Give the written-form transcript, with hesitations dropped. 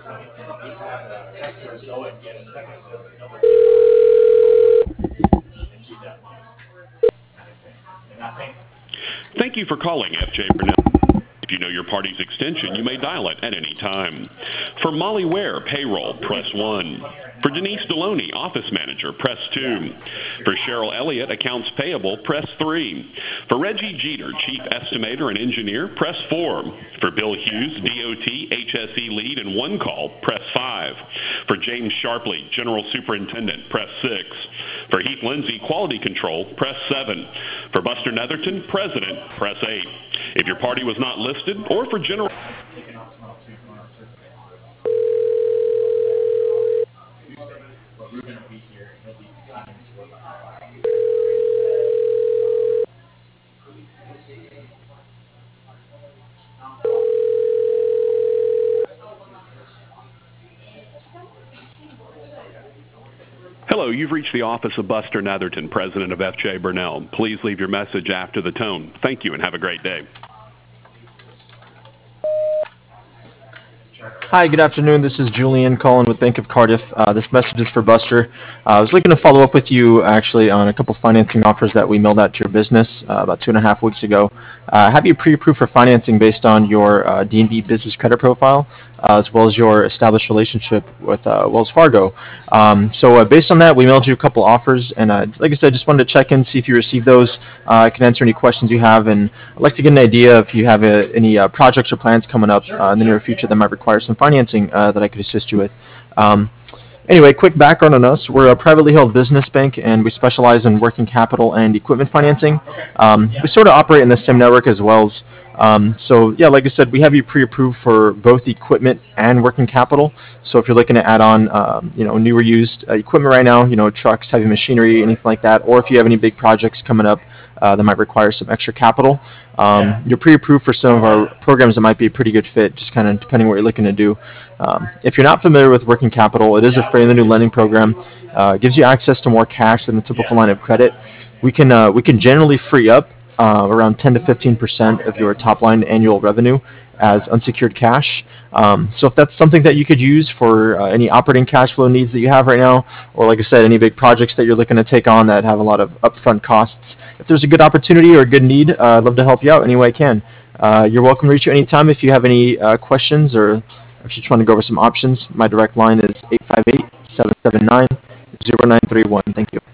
Thank you for calling FJ Burnell. If you know your party's extension, you may dial it at any time. For Molly Ware, payroll, press 1. For Denise Deloney, office manager, press 2. For Cheryl Elliott, accounts payable, press 3. For Reggie Jeter, chief estimator and engineer, press 4. For Bill Hughes, DOT, HSE lead and one call, press 5. For James Sharpley, general superintendent, press 6. For Heath Lindsay, quality control, press 7. For Buster Netherton, president, press 8. If your party was not listed, or for general... Hello, you've reached the office of Buster Netherton, president of FJ Burnell. Please leave your message after the tone. Thank you and have a great day. Hi, good afternoon. This is Julian calling with Bank of Cardiff. This message is for Buster. I was looking to follow up with you actually on a couple financing offers that we mailed out to your business about 2.5 weeks ago. Have you pre-approved for financing based on your D&B business credit profile, as well as your established relationship with Wells Fargo. So based on that, we mailed you a couple offers, and like I said, just wanted to check in, see if you received those. I can answer any questions you have, and I'd like to get an idea if you have any projects or plans coming up in the near future that might require some financing that I could assist you with. Anyway, quick background on us. We're a privately held business bank, and we specialize in working capital and equipment financing. We sort of operate in the same network as Wells. So yeah, like I said, we have you pre-approved for both equipment and working capital. So if you're looking to add on, new or used equipment right now, trucks, heavy machinery, anything like that, or if you have any big projects coming up that might require some extra capital, you're pre-approved for some of our programs that might be a pretty good fit, just kind of depending what you're looking to do. If you're not familiar with working capital, it is a fairly new lending program. Gives you access to more cash than the typical line of credit. We can generally free up around 10 to 15% of your top line annual revenue as unsecured cash. So if that's something that you could use for any operating cash flow needs that you have right now, or like I said, any big projects that you're looking to take on that have a lot of upfront costs, if there's a good opportunity or a good need, I'd love to help you out any way I can. You're welcome to reach out anytime if you have any questions, or if you just want to go over some options. My direct line is 858-779-0931. Thank you.